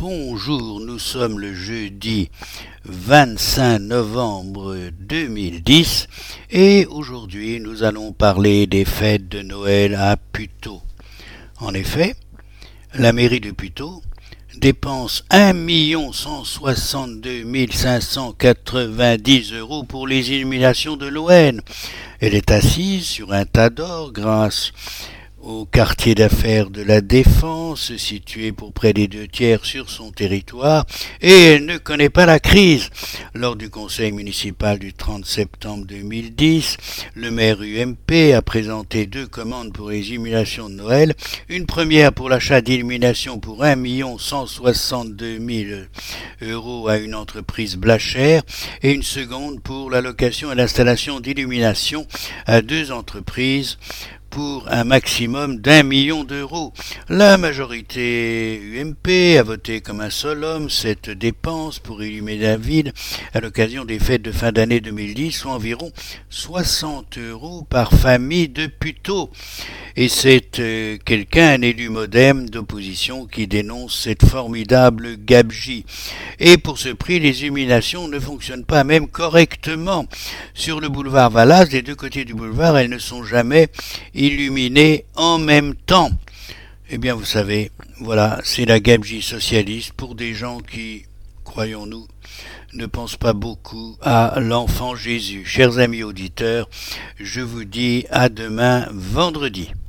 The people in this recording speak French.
Bonjour, nous sommes le jeudi 25 novembre 2010 et aujourd'hui nous allons parler des fêtes de Noël à Puteaux. En effet, la mairie de Puteaux dépense 1 162 590 € pour les illuminations de Noël. Elle est assise sur un tas d'or grâce au quartier d'affaires de la Défense, situé pour près des 2/3 sur son territoire, et elle ne connaît pas la crise. Lors du conseil municipal du 30 septembre 2010, le maire UMP a présenté 2 commandes pour les illuminations de Noël, une première pour l'achat d'illuminations pour 1 162 000 € à une entreprise Blachère, et une seconde pour la location et l'installation d'illuminations à 2 entreprises, pour un maximum d'1 million d'euros. La majorité UMP a voté comme un seul homme cette dépense pour illuminer la ville à l'occasion des fêtes de fin d'année 2010, soit environ 60 € par famille de Puteaux. Et c'est quelqu'un, un élu modem d'opposition, qui dénonce cette formidable gabegie. Et pour ce prix, les illuminations ne fonctionnent pas même correctement. Sur le boulevard Valas, des 2 côtés du boulevard, elles ne sont jamais illuminées en même temps. Eh bien, vous savez, voilà, c'est la gabegie socialiste pour des gens qui, croyons-nous, ne pensent pas beaucoup à l'enfant Jésus. Chers amis auditeurs, je vous dis à demain vendredi.